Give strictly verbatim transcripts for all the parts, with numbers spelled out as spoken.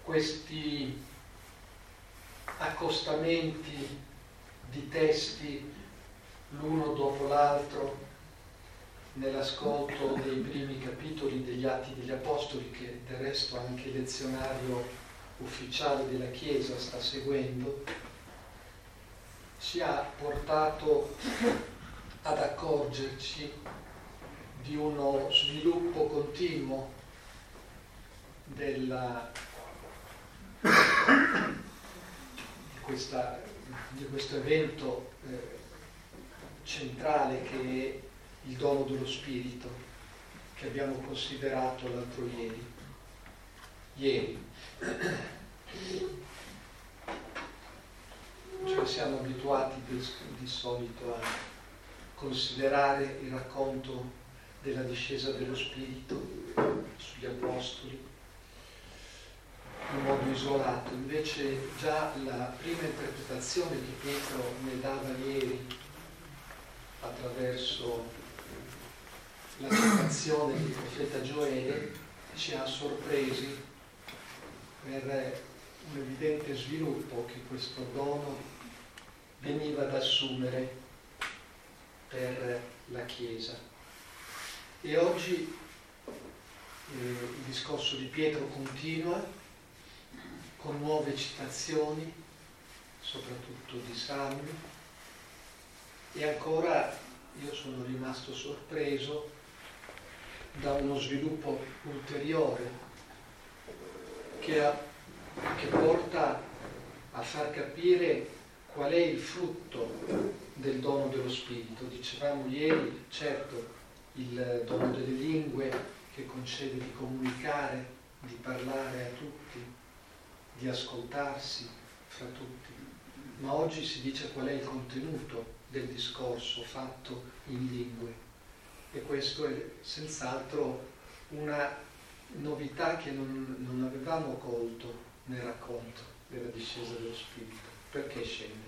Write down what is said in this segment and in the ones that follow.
questi accostamenti di testi l'uno dopo l'altro nell'ascolto dei primi capitoli degli Atti degli Apostoli, che del resto anche il lezionario ufficiale della Chiesa sta seguendo, ci ha portato ad accorgerci di uno sviluppo continuo della, di, questa, di questo evento eh, centrale che è il dono dello Spirito, che abbiamo considerato l'altro ieri. Ieri. Cioè siamo abituati di, di solito a considerare il racconto della discesa dello Spirito sugli Apostoli in modo isolato. Invece già la prima interpretazione che Pietro ne dava ieri attraverso la citazione del profeta Gioele ci ha sorpresi per un evidente sviluppo che questo dono veniva ad assumere per la Chiesa. E oggi eh, il discorso di Pietro continua con nuove citazioni, soprattutto di Salmi, e ancora io sono rimasto sorpreso da uno sviluppo ulteriore che, ha, che porta a far capire qual è il frutto del dono dello Spirito. Dicevamo ieri, certo, il dono delle lingue che concede di comunicare, di parlare a tutti, di ascoltarsi fra tutti, ma oggi si dice qual è il contenuto del discorso fatto in lingue, e questo è senz'altro una novità che non, non avevamo colto nel racconto della discesa dello Spirito. Perché scende?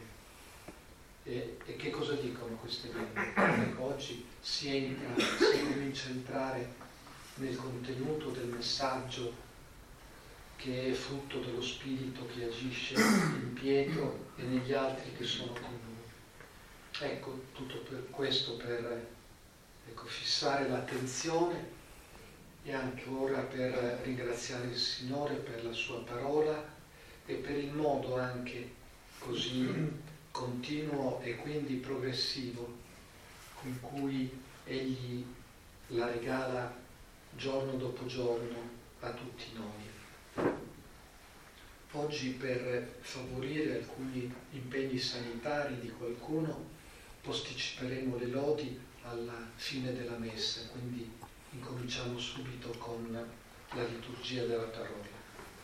E, e che cosa dicono queste lingue? Ecco, oggi si entra, si comincia a entrare nel contenuto del messaggio che è frutto dello Spirito che agisce in Pietro e negli altri che sono con lui. Ecco, tutto per questo per ecco, fissare l'attenzione, e anche ora per ringraziare il Signore per la sua parola e per il modo anche così continuo e quindi progressivo con cui Egli la regala giorno dopo giorno a tutti noi. Oggi, per favorire alcuni impegni sanitari di qualcuno, posticiperemo le lodi alla fine della messa, quindi incominciamo subito con la liturgia della parola.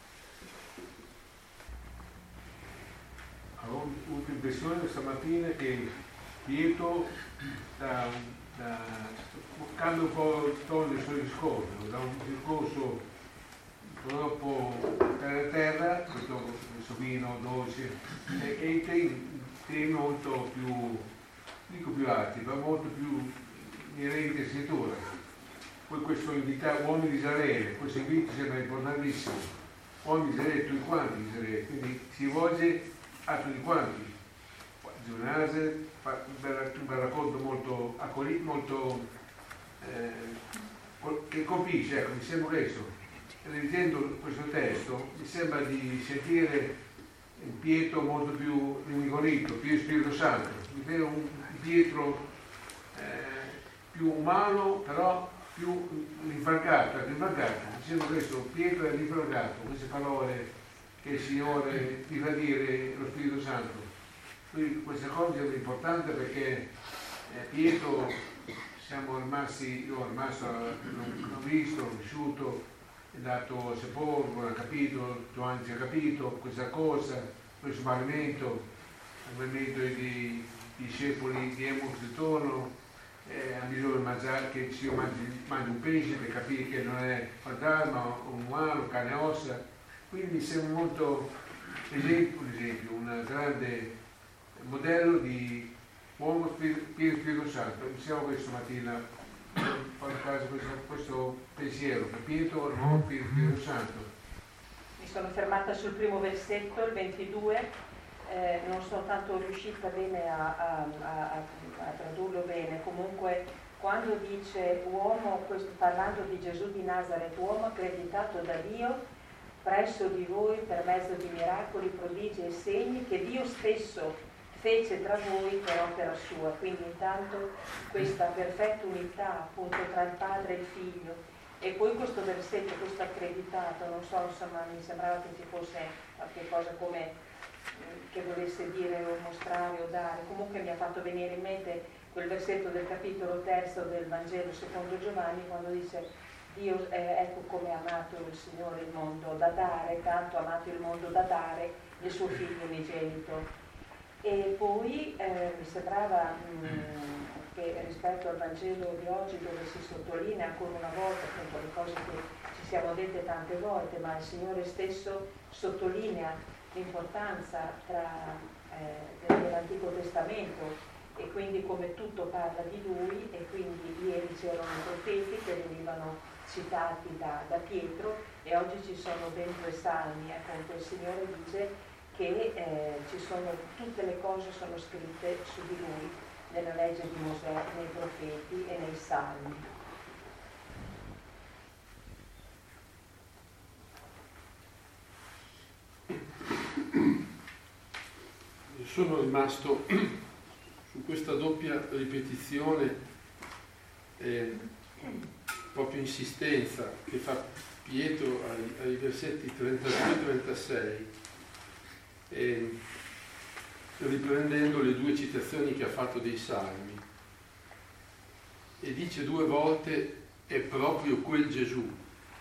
Ho avuto l'impressione stamattina che Pietro sta, sta toccando un po' il tono del suo discorso, da un discorso troppo terra terra, questo vino dolce, e, e temi, temi molto più, dico più alti, ma molto più inerenti a scrittura. Poi questo invitato, uomini di Israele, questo invito sembra importantissimo, uomini di Israele, tutti quanti di Israele, quindi si rivolge a tutti quanti. Giunase fa un bel, un bel racconto molto accolito, molto eh, che colpisce, ecco, mi sembra questo. Leggendo questo testo mi sembra di sentire Pietro molto più invigorito, più Spirito Santo, mi vedo un Pietro eh, più umano, però più rinfrancato, rinfrancato. Mi sembra questo, Pietro è rinfrancato, queste parole che il Signore gli fa dire lo Spirito Santo. Quindi questa cosa è importante perché eh, Pietro siamo rimasti, io rimasto, l'ho visto, l'ho vissuto, è dato sepolcro, non ha capito, Giovanni ci ha capito questa cosa, questo movimento, il movimento dei discepoli di Emos ritorno, eh, ha bisogno di mangiare, che si mangi, mangi un pesce per capire che non è fantasma, un umano, carne e ossa. Quindi mi sembra molto esempio, un esempio, un grande modello di uomo pieno Spirito Santo. Iniziamo questa mattina fare caso questo, questo pensiero, che Pietro è un uomo pieno Spirito Santo. sono fermata sul primo versetto, il ventidue, eh, non sono tanto riuscita bene a, a, a, a tradurlo bene, comunque quando dice uomo, questo, parlando di Gesù di Nazaret, uomo accreditato da Dio presso di voi per mezzo di miracoli, prodigi e segni che Dio stesso fece tra voi per opera sua. Quindi intanto questa perfetta unità appunto tra il padre e il figlio, e poi questo versetto, questo accreditato, non so, insomma mi sembrava che ci fosse qualche cosa come che volesse dire o mostrare o dare. Comunque mi ha fatto venire in mente quel versetto del capitolo terzo del Vangelo secondo Giovanni, quando dice Dio, eh, ecco come ha amato il Signore il mondo da dare, tanto ha amato il mondo da dare il suo figlio unigenito. E poi eh, mi sembrava mh, che rispetto al Vangelo di oggi, dove si sottolinea ancora una volta appunto le cose che ci siamo dette tante volte, ma il Signore stesso sottolinea l'importanza tra, eh, dell'Antico Testamento, e quindi come tutto parla di Lui, e quindi ieri c'erano i profeti che venivano citati da, da Pietro, e oggi ci sono dentro i salmi. Appunto il Signore dice che eh, ci sono, tutte le cose sono scritte su di Lui nella legge di Mosè, nei profeti e nei salmi. Sono rimasto su questa doppia ripetizione, eh, proprio insistenza che fa Pietro ai, ai versetti trentadue e trentasei, eh, riprendendo le due citazioni che ha fatto dei Salmi, e dice due volte è proprio quel Gesù,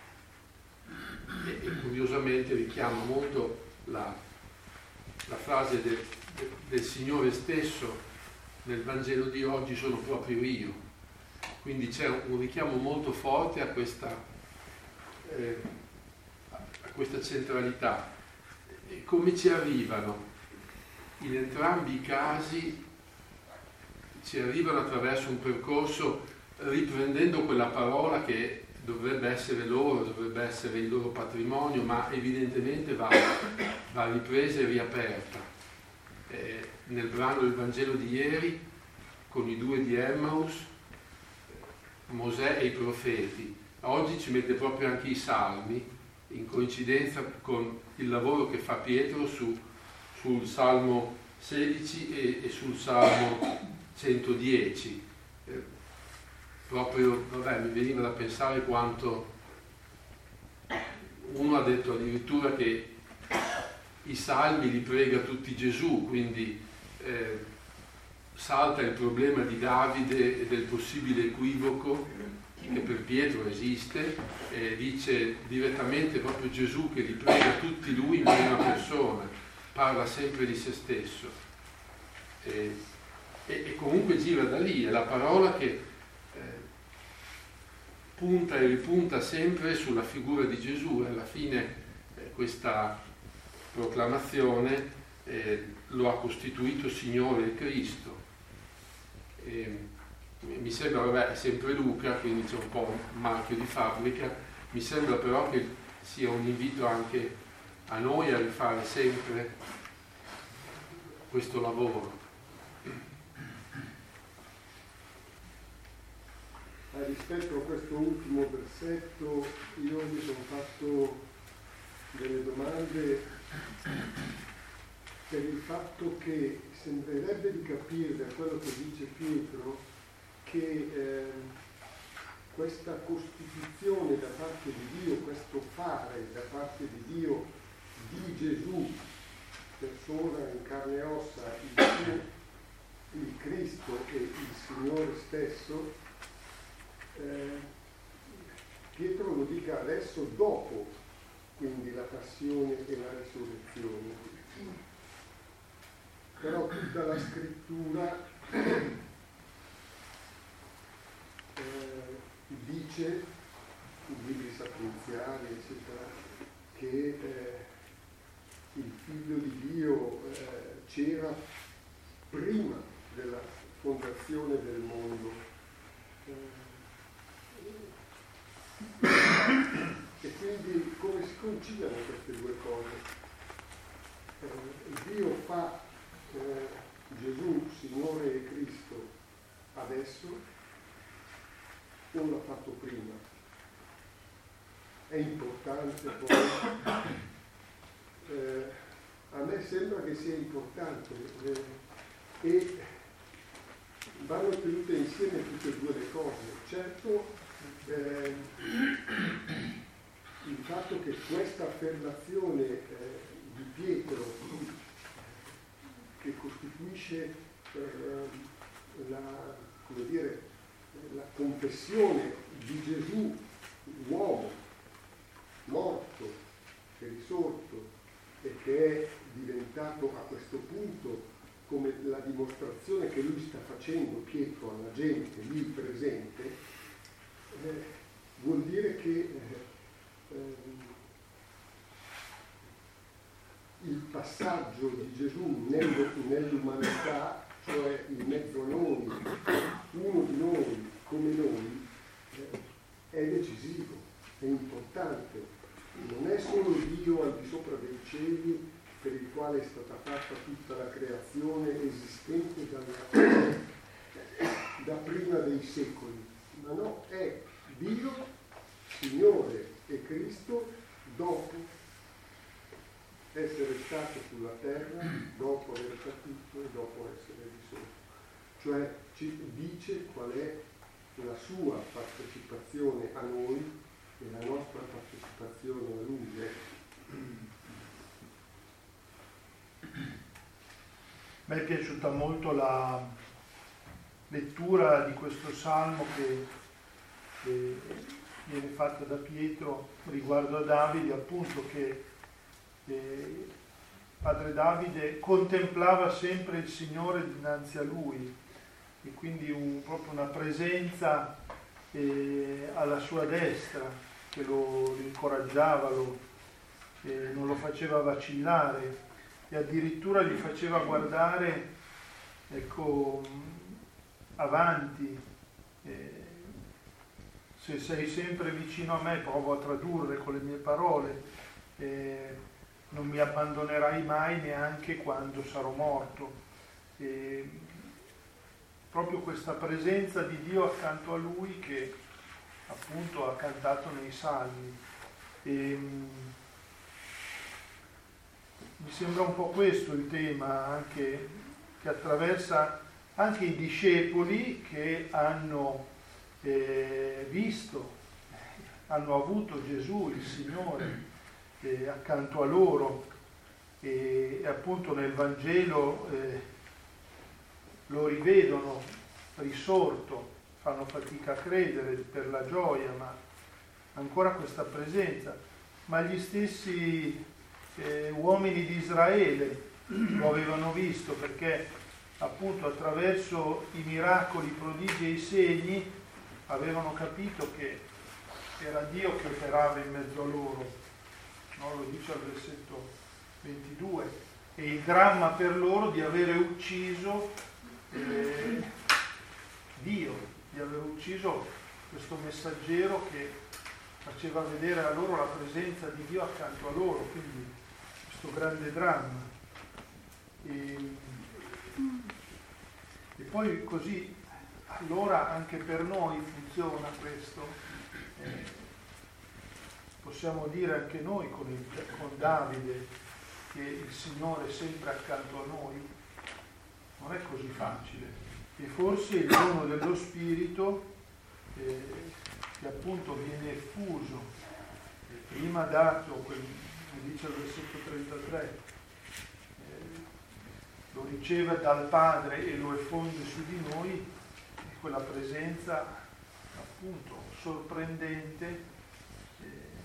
e, e curiosamente richiama molto la, la frase del, del, del Signore stesso nel Vangelo di oggi: sono proprio io. Quindi c'è un richiamo molto forte a questa, eh, a questa centralità. E come ci arrivano? In entrambi i casi ci arrivano attraverso un percorso riprendendo quella parola che dovrebbe essere loro, dovrebbe essere il loro patrimonio, ma evidentemente va, va ripresa e riaperta. Eh, nel brano del Vangelo di ieri, con i due di Emmaus, Mosè e i profeti. Oggi ci mette proprio anche i Salmi, in coincidenza con il lavoro che fa Pietro su, sul Salmo sedici e, e sul Salmo centodieci. Eh, proprio, vabbè, mi veniva da pensare quanto uno ha detto addirittura che i Salmi li prega tutti Gesù, quindi eh, salta il problema di Davide e del possibile equivoco che per Pietro esiste, e dice direttamente proprio Gesù che li prega tutti lui in prima persona, parla sempre di se stesso, e, e, e comunque gira da lì, è la parola che eh, punta e ripunta sempre sulla figura di Gesù, e alla fine eh, questa proclamazione eh, lo ha costituito Signore e Cristo. E, mi sembra, vabbè, è sempre Luca, quindi c'è un po' un marchio di fabbrica, mi sembra però che sia un invito anche a noi a rifare sempre questo lavoro. Eh, rispetto a questo ultimo versetto io mi sono fatto delle domande per il fatto che sembrerebbe di capire da quello che dice Pietro che eh, questa costituzione da parte di Dio, questo fare da parte di Dio di Gesù, persona in carne e ossa, il, suo, il Cristo e il Signore stesso, eh, Pietro lo dica adesso dopo, quindi la passione e la risurrezione. Però tutta la scrittura Eh, dice, i libri sapienziali, eccetera, che eh, il Figlio di Dio eh, c'era prima della fondazione del mondo. Eh, e quindi come si conciliano queste due cose. Eh, Dio fa eh, Gesù, Signore e Cristo, adesso o l'ha fatto prima? È importante poi? Eh, a me sembra che sia importante eh, e vanno tenute insieme tutte e due le cose. Certo, eh, il fatto che questa affermazione eh, di Pietro, che costituisce eh, la, come dire, la confessione di Gesù, uomo, morto, che è risorto e che è diventato a questo punto come la dimostrazione che lui sta facendo, Pietro, alla gente lì presente, eh, vuol dire che eh, eh, il passaggio di Gesù nell'umanità, cioè in mezzo a noi, uno di noi come noi, eh, è decisivo, è importante. Non è solo Dio al di sopra dei cieli per il quale è stata fatta tutta la creazione esistente dalla, da prima dei secoli, ma no, è Dio, Signore e Cristo dopo essere stato sulla terra, dopo aver capito e dopo essere risorto. Cioè ci dice qual è la sua partecipazione a noi e la nostra partecipazione a lui. A me è piaciuta molto la lettura di questo salmo che, che viene fatta da Pietro riguardo a Davide, appunto che eh, padre Davide contemplava sempre il Signore dinanzi a lui e quindi un, proprio una presenza eh, alla sua destra che lo, lo incoraggiava, lo, eh, non lo faceva vacillare e addirittura gli faceva guardare, ecco, avanti. Eh, se sei sempre vicino a me, provo a tradurre con le mie parole, eh, non mi abbandonerai mai neanche quando sarò morto. Eh, proprio questa presenza di Dio accanto a lui che appunto ha cantato nei salmi. E, mi sembra un po' questo il tema anche che attraversa anche i discepoli che hanno eh, visto, hanno avuto Gesù, il Signore, eh, accanto a loro e, e appunto nel Vangelo eh, lo rivedono risorto, fanno fatica a credere per la gioia, ma ancora questa presenza. Ma gli stessi eh, uomini di Israele lo avevano visto perché appunto attraverso i miracoli, i prodigi e i segni avevano capito che era Dio che operava in mezzo a loro, no? Lo dice al versetto ventidue, e il dramma per loro di avere ucciso eh, Dio, di aver ucciso questo messaggero che faceva vedere a loro la presenza di Dio accanto a loro, quindi questo grande dramma. E, e poi così, allora anche per noi funziona questo. Eh, possiamo dire anche noi con, il, con Davide che il Signore è sempre accanto a noi. Non è così facile. E forse il dono dello Spirito eh, che appunto viene effuso, prima dato, come dice il versetto trentatré, eh, lo riceve dal Padre e lo effonde su di noi, è quella presenza appunto sorprendente eh,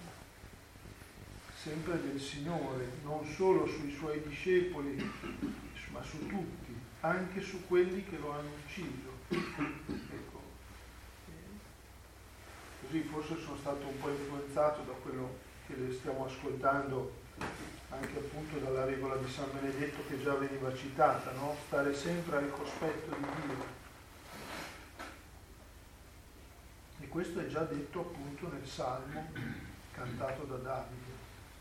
sempre del Signore, non solo sui Suoi discepoli, ma su tutti, anche su quelli che lo hanno ucciso. Ecco. Così forse sono stato un po' influenzato da quello che stiamo ascoltando, anche appunto dalla regola di San Benedetto che già veniva citata, no? Stare sempre al cospetto di Dio. E questo è già detto appunto nel Salmo cantato da Davide.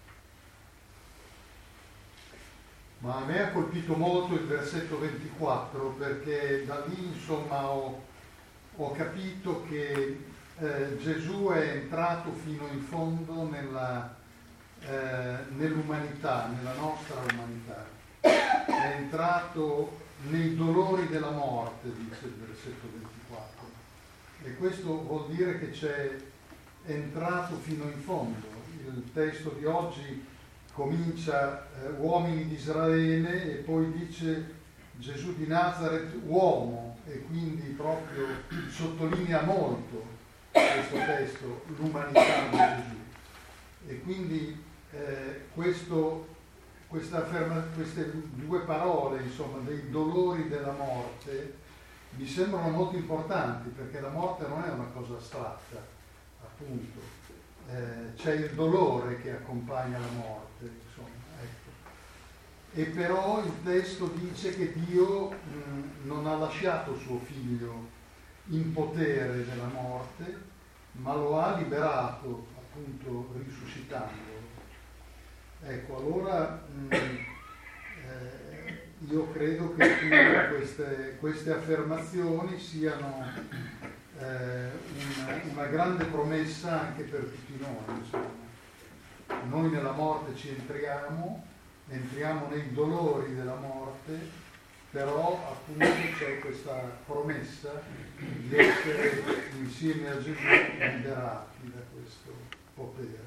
Ma a me ha colpito molto il versetto ventiquattro, perché da lì insomma ho, ho capito che eh, Gesù è entrato fino in fondo nella, eh, nell'umanità, nella nostra umanità. È entrato nei dolori della morte, dice il versetto ventiquattro. E questo vuol dire che c'è entrato fino in fondo. Il testo di oggi comincia eh, uomini di Israele e poi dice Gesù di Nazaret uomo, e quindi proprio sottolinea molto questo testo l'umanità di Gesù. E quindi eh, questo, questa afferma, queste due parole, insomma, dei dolori della morte, mi sembrano molto importanti, perché la morte non è una cosa astratta, appunto. Eh, c'è il dolore che accompagna la morte, insomma, ecco. E però il testo dice che Dio mh, non ha lasciato suo figlio in potere della morte, ma lo ha liberato, appunto, risuscitandolo. Ecco, allora mh, eh, io credo che tutte queste, queste affermazioni siano eh, una, una grande promessa anche per tutti noi, insomma. Noi nella morte ci entriamo, entriamo nei dolori della morte, però appunto c'è questa promessa di essere insieme a Gesù liberati da questo potere.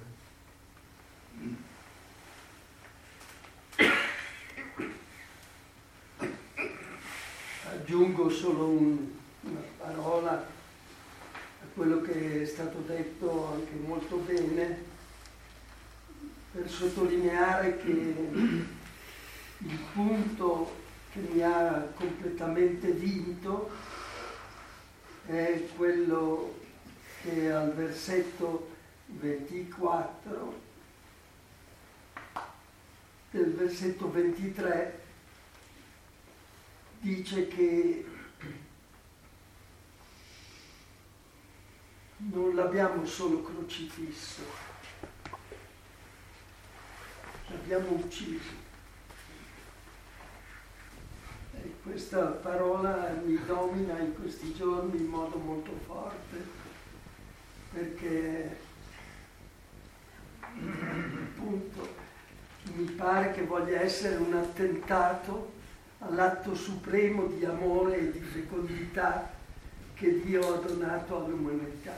Aggiungo solo un, una parola a quello che è stato detto anche molto bene, per sottolineare che il punto che mi ha completamente vinto è quello che al versetto ventiquattro del versetto ventitré dice che non l'abbiamo solo crocifisso, l'abbiamo ucciso. E questa parola mi domina in questi giorni in modo molto forte, perché appunto mi pare che voglia essere un attentato all'atto supremo di amore e di fecondità che Dio ha donato all'umanità.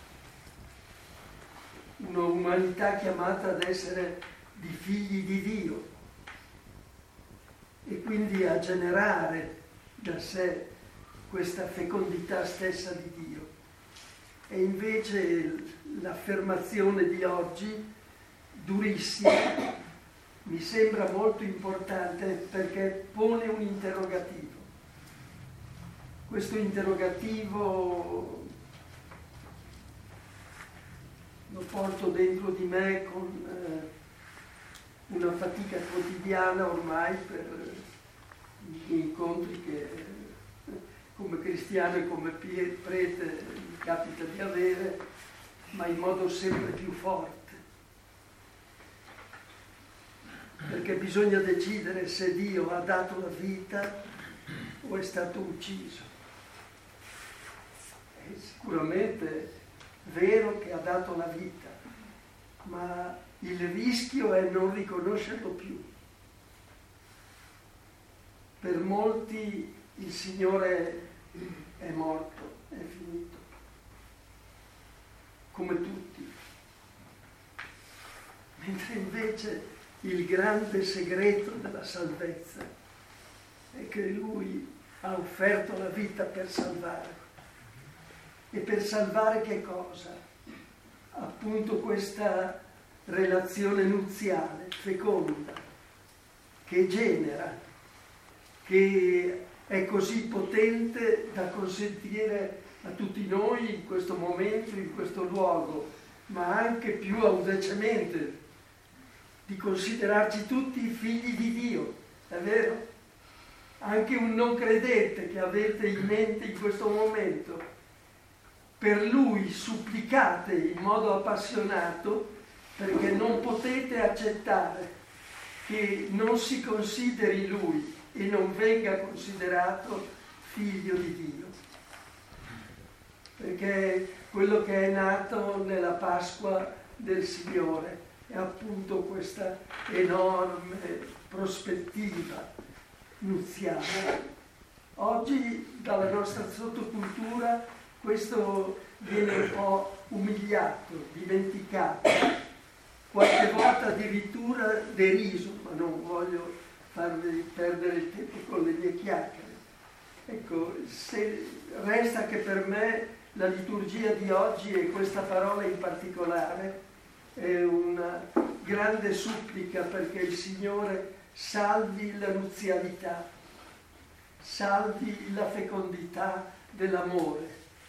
Un'umanità chiamata ad essere di figli di Dio e quindi a generare da sé questa fecondità stessa di Dio. E invece l'affermazione di oggi, durissima, mi sembra molto importante perché pone un interrogativo. Questo interrogativo lo porto dentro di me con eh, una fatica quotidiana ormai per gli incontri che eh, come cristiano e come prete mi capita di avere, ma in modo sempre più forte. Perché bisogna decidere se Dio ha dato la vita o è stato ucciso. È sicuramente vero che ha dato la vita, ma il rischio è non riconoscerlo più. Per molti il Signore è morto, è finito, come tutti. Mentre invece il grande segreto della salvezza è che Lui ha offerto la vita per salvare. E per salvare che cosa? Appunto questa relazione nuziale, feconda, che genera, che è così potente da consentire a tutti noi in questo momento, in questo luogo, ma anche più audacemente, di considerarci tutti figli di Dio, è vero? Anche un non credente che avete in mente in questo momento, per lui supplicate in modo appassionato perché non potete accettare che non si consideri lui e non venga considerato figlio di Dio. Perché quello che è nato nella Pasqua del Signore è appunto questa enorme prospettiva nuziale. Oggi dalla nostra sottocultura questo viene un po' umiliato, dimenticato, qualche volta addirittura deriso, ma non voglio farvi perdere il tempo con le mie chiacchiere. Ecco, se resta che per me la liturgia di oggi e questa parola in particolare è una grande supplica perché il Signore salvi la nuzialità, salvi la fecondità dell'amore,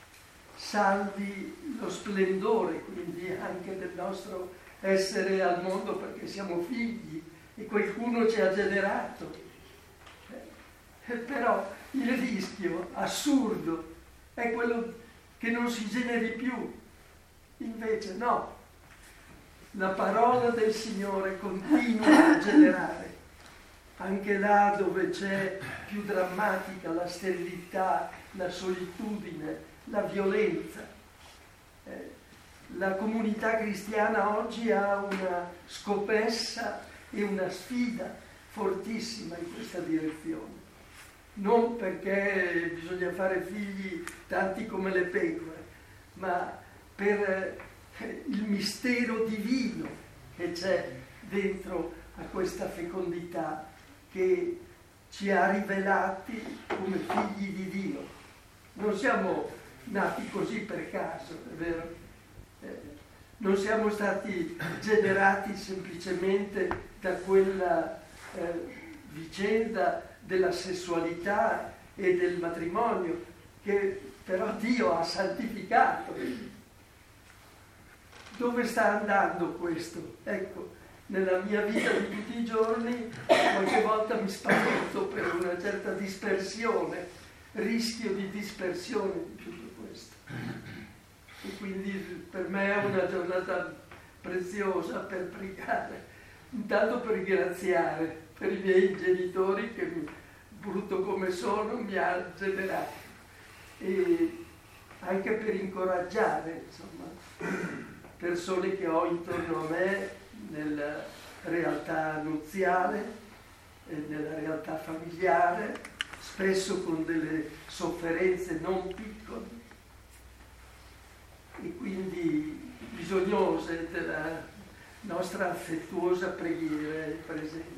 salvi lo splendore quindi anche del nostro essere al mondo perché siamo figli e qualcuno ci ha generato. Eh, però il rischio assurdo è quello che non si generi più. Invece no, la parola del Signore continua a generare, anche là dove c'è più drammatica la sterilità, la solitudine, la violenza. Eh, la comunità cristiana oggi ha una scopessa e una sfida fortissima in questa direzione. Non perché bisogna fare figli tanti come le pecore, ma per il mistero divino che c'è dentro a questa fecondità che ci ha rivelati come figli di Dio. Non siamo nati così per caso, è vero? Eh, non siamo stati generati semplicemente da quella eh, vicenda della sessualità e del matrimonio che però Dio ha santificato. Dove sta andando questo? Ecco, nella mia vita di tutti i giorni qualche volta mi spavento per una certa dispersione, rischio di dispersione di tutto questo. E quindi per me è una giornata preziosa per pregare, intanto per ringraziare per i miei genitori che, brutto come sono, mi hanno generato, e anche per incoraggiare, insomma, persone che ho intorno a me nella realtà nuziale, nella realtà familiare, spesso con delle sofferenze non piccole e quindi bisognose della nostra affettuosa preghiera e presenza.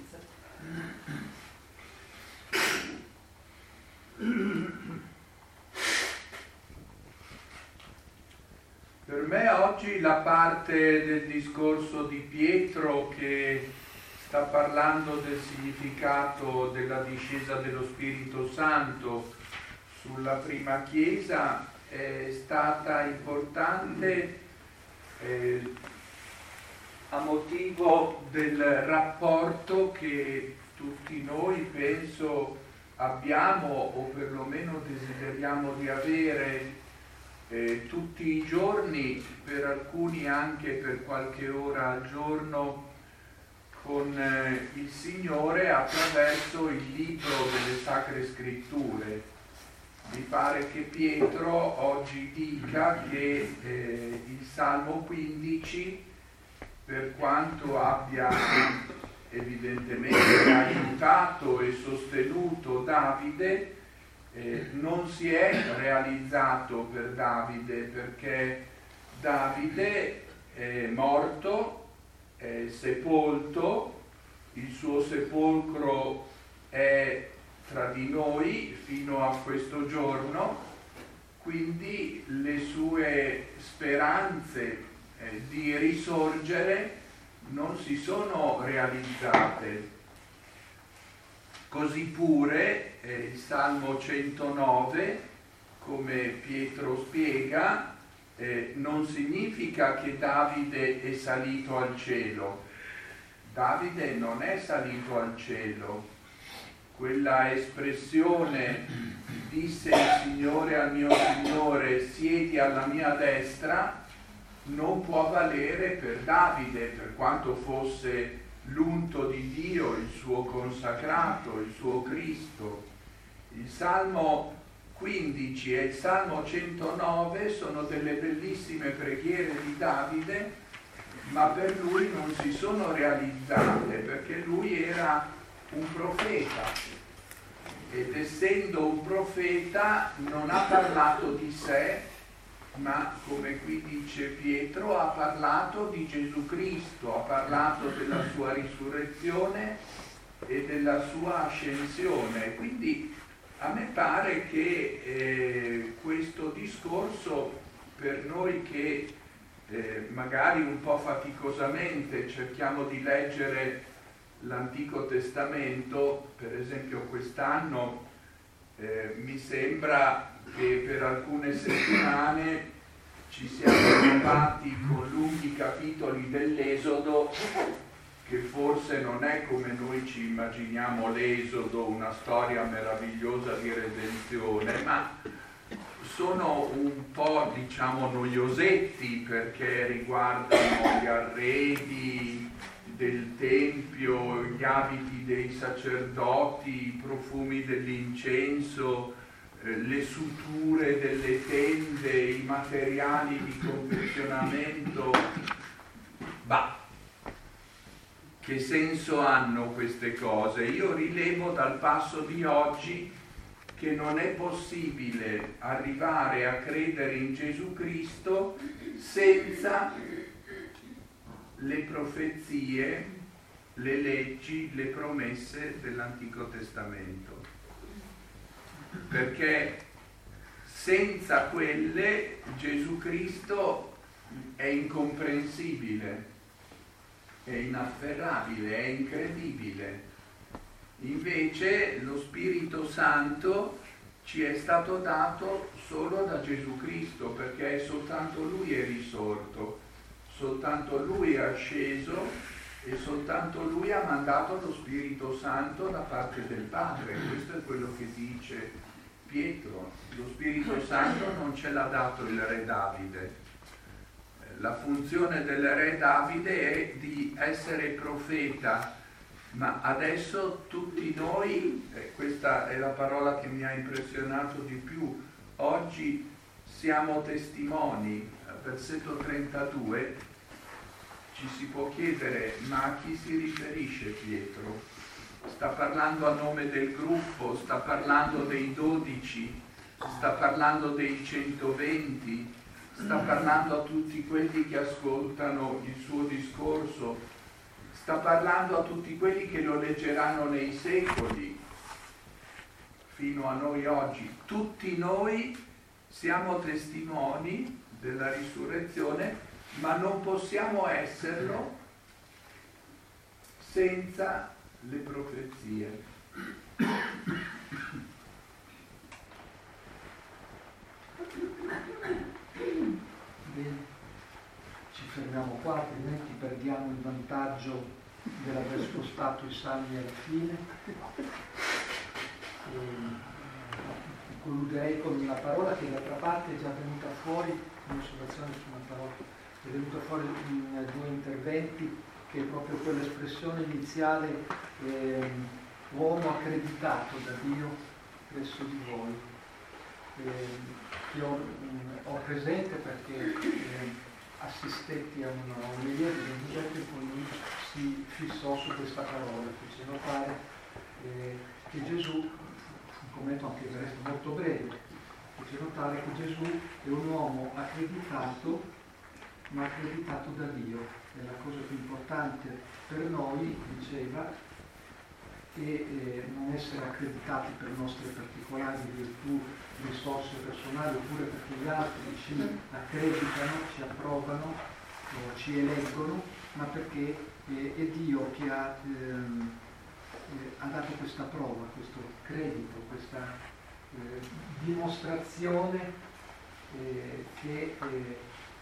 Per me oggi la parte del discorso di Pietro che sta parlando del significato della discesa dello Spirito Santo sulla prima Chiesa è stata importante eh, a motivo del rapporto che tutti noi penso abbiamo o perlomeno desideriamo di avere eh, tutti i giorni, per alcuni anche per qualche ora al giorno, con eh, il Signore attraverso il libro delle Sacre Scritture. Mi pare che Pietro oggi dica che eh, il Salmo quindici, per quanto abbia evidentemente aiutato e sostenuto Davide, eh, non si è realizzato per Davide, perché Davide è morto, è sepolto, il suo sepolcro è tra di noi fino a questo giorno, quindi le sue speranze eh, di risorgere non si sono realizzate. Così pure eh, il Salmo centonove, come Pietro spiega, eh, non significa che Davide è salito al cielo. Davide non è salito al cielo. Quella espressione, disse il Signore al mio Signore, siedi alla mia destra, non può valere per Davide, per quanto fosse l'unto di Dio, il suo consacrato, il suo Cristo. Il Salmo quindici e il Salmo centonove sono delle bellissime preghiere di Davide, ma per lui non si sono realizzate, perché lui era un profeta ed essendo un profeta non ha parlato di sé, ma come qui dice Pietro ha parlato di Gesù Cristo, ha parlato della sua risurrezione e della sua ascensione. Quindi a me pare che eh, questo discorso per noi che eh, magari un po' faticosamente cerchiamo di leggere l'Antico Testamento, per esempio quest'anno eh, mi sembra che per alcune settimane ci siamo trovati con lunghi capitoli dell'Esodo, che forse non è come noi ci immaginiamo l'Esodo, una storia meravigliosa di redenzione, ma sono un po', diciamo, noiosetti perché riguardano gli arredi del Tempio, gli abiti dei sacerdoti, i profumi dell'incenso, eh, le suture delle tende, i materiali di confezionamento. Bah, che senso hanno queste cose? Io rilevo dal passo di oggi che non è possibile arrivare a credere in Gesù Cristo senza le profezie, le leggi, le promesse dell'Antico Testamento. Perché senza quelle Gesù Cristo è incomprensibile, è inafferrabile, è incredibile. Invece lo Spirito Santo ci è stato dato solo da Gesù Cristo, perché soltanto Lui è risorto, soltanto Lui è asceso e soltanto Lui ha mandato lo Spirito Santo da parte del Padre. Questo è quello che dice Pietro. Lo Spirito Santo non ce l'ha dato il re Davide. La funzione del re Davide è di essere profeta, ma adesso tutti noi, eh, questa è la parola che mi ha impressionato di più, oggi siamo testimoni. Versetto trentadue ci si può chiedere: ma a chi si riferisce Pietro? Sta parlando a nome del gruppo, sta parlando dei dodici, sta parlando dei centoventi, sta parlando a tutti quelli che ascoltano il suo discorso, sta parlando a tutti quelli che lo leggeranno nei secoli, fino a noi oggi. Tutti noi siamo testimoni della risurrezione, ma non possiamo esserlo senza le profezie. Bene, ci fermiamo qua, altrimenti perdiamo il vantaggio dell'aver spostato i salmi alla fine. E concluderei con una parola che d'altra parte è già venuta fuori, un'osservazione su una parola, è venuta fuori in due interventi, che è proprio quell'espressione iniziale, eh, uomo accreditato da Dio presso di voi. Eh, che ho, mh, ho presente perché eh, assistetti a una omelia di Giuseppe e poi si fissò su questa parola, fece notare eh, che Gesù, un commento anche del resto molto breve, fece notare che Gesù è un uomo accreditato, ma accreditato da Dio. È la cosa più importante per noi, diceva, e eh, non essere accreditati per nostre particolari virtù, risorse personali, oppure perché gli altri ci accreditano, ci approvano o ci eleggono, ma perché eh, è Dio che ha, ehm, eh, ha dato questa prova, questo credito, questa eh, dimostrazione eh, che eh,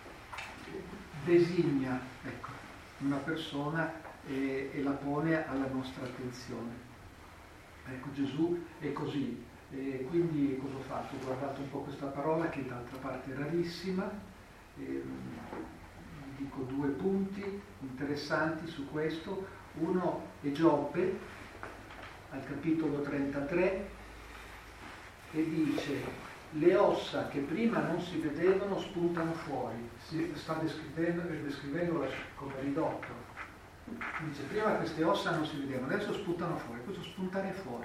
designa, ecco, una persona e, e la pone alla nostra attenzione. Ecco, Gesù è così. E quindi cosa ho fatto? Ho guardato un po' questa parola che d'altra parte è rarissima, e, dico due punti interessanti su questo. Uno è Giobbe, al capitolo trentatré, e dice: le ossa che prima non si vedevano spuntano fuori. Si sta descrivendo, descrivendo come ridotto. Dice: prima queste ossa non si vedevano, adesso spuntano fuori. Questo spuntare fuori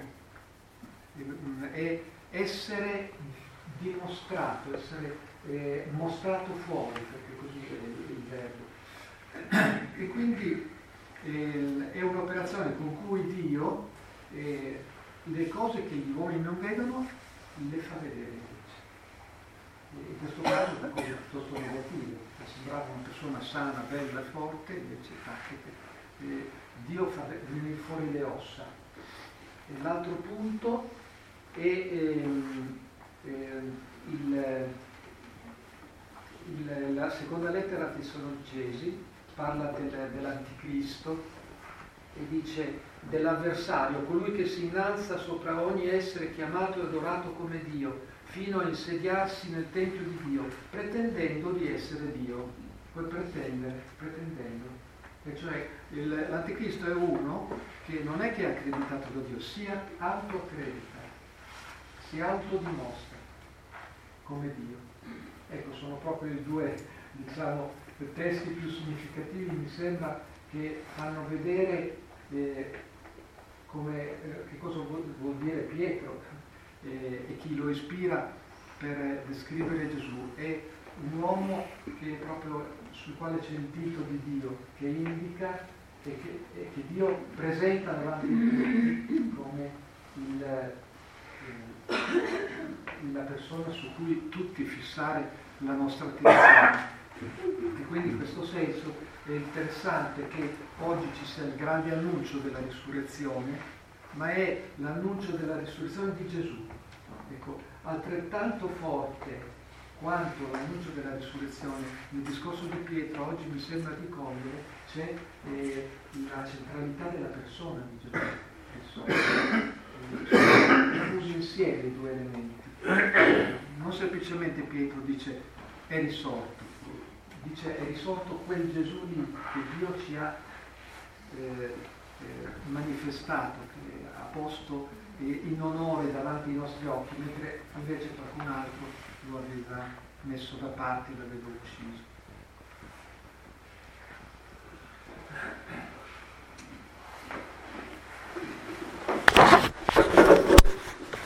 è essere dimostrato, essere eh, mostrato fuori, perché così è il, il verbo. E quindi eh, è un'operazione con cui Dio eh, le cose che gli uomini non vedono le fa vedere invece. E in questo caso da cose piuttosto negative. Sembrava una persona sana, bella, forte, invece eh, Dio fa venire fuori le ossa. E l'altro punto è ehm, ehm, il, il, la seconda lettera a Tessalonicesi, parla del, dell'anticristo e dice: dell'avversario, colui che si innalza sopra ogni essere chiamato e adorato come Dio, fino a insediarsi nel Tempio di Dio, pretendendo di essere Dio. Puoi pretendere, pretendendo. E cioè il, l'anticristo è uno che non è che è accreditato da Dio, si autoaccredita, si autodimostra come Dio. Ecco, sono proprio i due, diciamo, testi più significativi, mi sembra, che fanno vedere eh, come, eh, che cosa vuol, vuol dire Pietro eh, e chi lo ispira per descrivere Gesù. È un uomo che proprio sul quale c'è il dito di Dio, che indica e che, e che Dio presenta davanti a tutti come il, eh, la persona su cui tutti fissare la nostra attenzione. E quindi in questo senso è interessante che oggi ci sia il grande annuncio della risurrezione, ma è l'annuncio della risurrezione di Gesù. Ecco, altrettanto forte quanto l'annuncio della risurrezione nel discorso di Pietro oggi mi sembra di cogliere, c'è eh, la centralità della persona di Gesù. Sono fusi insieme i due elementi. Non semplicemente Pietro dice è risorto, dice è risorto quel Gesù lì che Dio ci ha eh, eh, manifestato, che ha posto eh, in onore davanti ai nostri occhi, mentre invece qualcun altro lo aveva messo da parte e l'aveva ucciso.